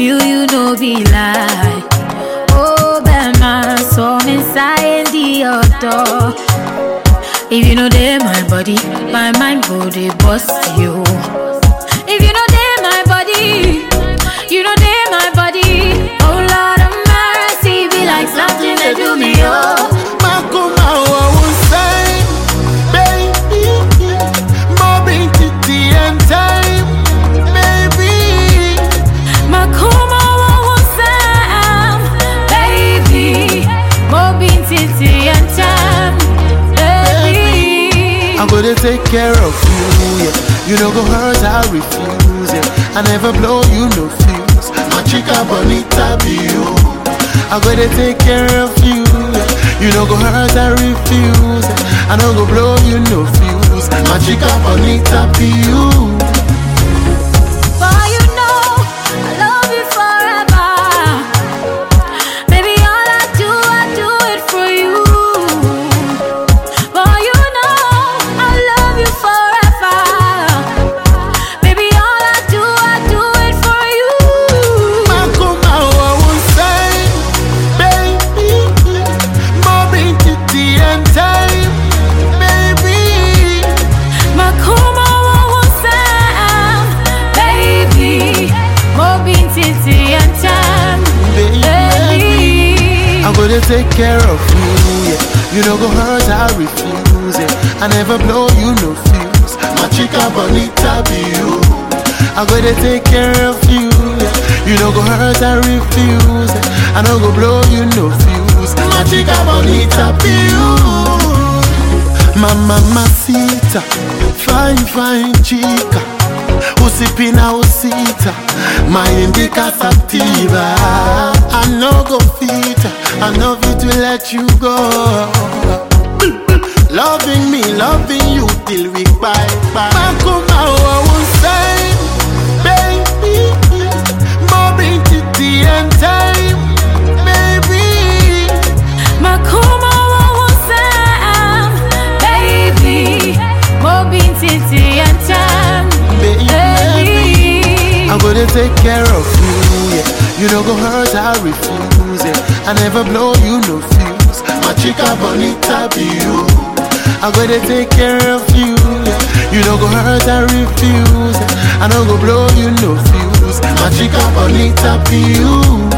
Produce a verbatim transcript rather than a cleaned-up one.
you, you know be lie. Oh, Bema, so inside the door. If you know they my body, my mind go they bust you. If you know they my body, you know they my body. Oh Lord of mercy, be like something that do me oh. Makuma wa unsay, baby, mobbing titi and time, baby. Makuma wa unsay, baby, mobbing titi and time, baby. I'm gonna take care of you, yeah. You know go hurt, I refuse, yeah. I never blow you no fuse. My chica bonita be you. I'm gonna take care of you, yeah. You know go hurt, I refuse, yeah. I don't go blow you no fuse. My chica bonita be you. For you know I love you forever. Baby, all I do, I do it for you. For you know I love you forever. Baby, all I do, I do it for you. Makuma wa unsay, baby, mobbing titi and time, baby. Makuma wa unsay, baby, mobbing titi and time, baby. I'm gonna take care of you, yeah. You know go hurt, I refuse, yeah. I never blow you no fuse. My chica bonita be you. I'm gonna take care of you, yeah. You know go hurt, I refuse, yeah. I don't go blow you no fuse. My chica bonita be you. Mama mamacita, fine fine chica. Usipina usita, my indica sativa. I no go fit, I know fit to let you go. Loving me, loving you till we bye bye. Makuma wa unsay, baby, mobbing titi and time, baby. Makuma wa unsay, baby, mobbing titi and time, baby. I'm gonna take care of you, yeah. You don't go hurt, I refuse, yeah. I never blow you no fuse. My chica bonita be you. I'm gonna take care of you, yeah. You don't go hurt, I refuse, yeah. I don't go blow you no fuse. My chica bonita be you.